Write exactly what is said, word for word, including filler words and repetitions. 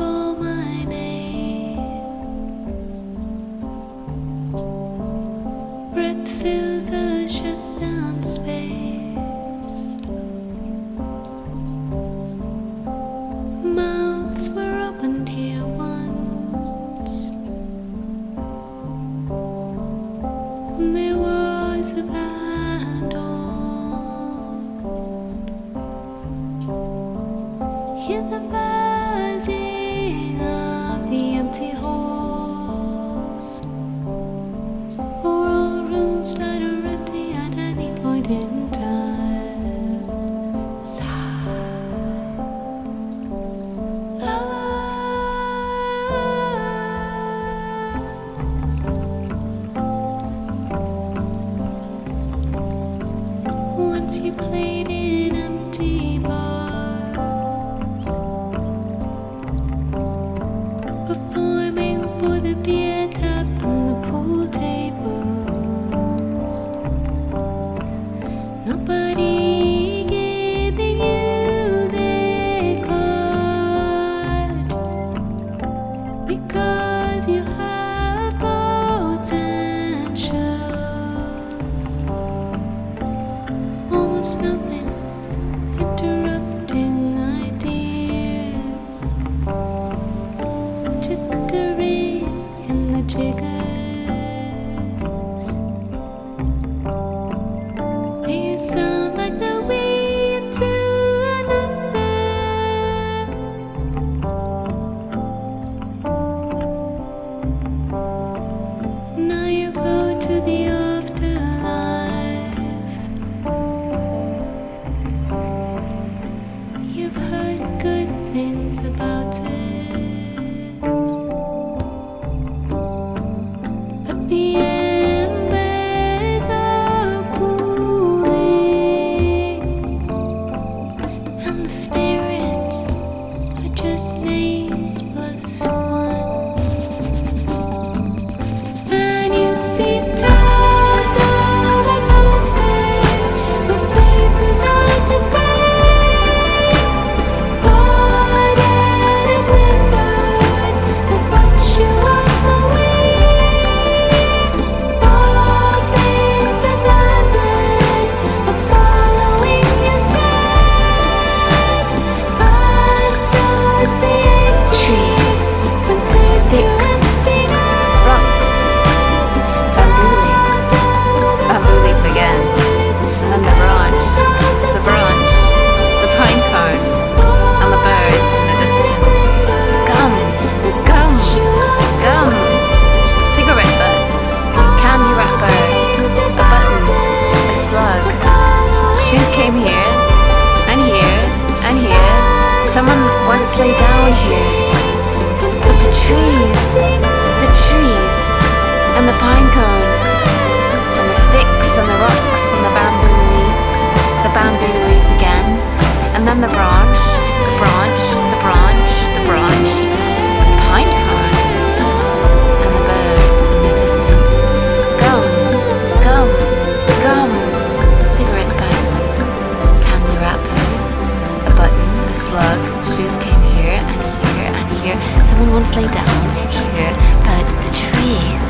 call my name. Breath fills a shut down space. Mouths were opened here once. There was a band on. Hear the buzzing of the empty halls, or all rooms that are empty at any point in time. Sigh. Ah. Once you played in empty bars, performing for the beer tap and the pool tables. Nobody giving you their card because you have potential. Almost nothing interrupting ideas. Chittering in the jiggers. These sound like the way to another. Now you go to the afterlife. You've heard good things about it. But the embers are cooling, and the spirits are just names plus one. And you see tall dollar posters with faces hard to break, boarded windows that watch you walk away. All things abandoned are following your steps. Associate trees from space to emptiness. Rocks, bamboo leaves, bamboo leaf again, and the branch, the branch, the pine cones, and the birds in the distance. Gum, gum, gum, cigarette butts, candy wrapper, a button, a slug. Shoes came here, and here, and here. Someone once lay down here. But the trees, the trees, and the pine cones, and the sticks, and the rocks, and the bamboo leaf, the bamboo leaf again, and then the branch, the branch, the branch, the branch, the pine cone, and the birds in the distance. Gum, gum, gum, cigarette butts, candy wrapper, a button, a slug. Shoes came here and here and here. Someone once lay down here, but the trees,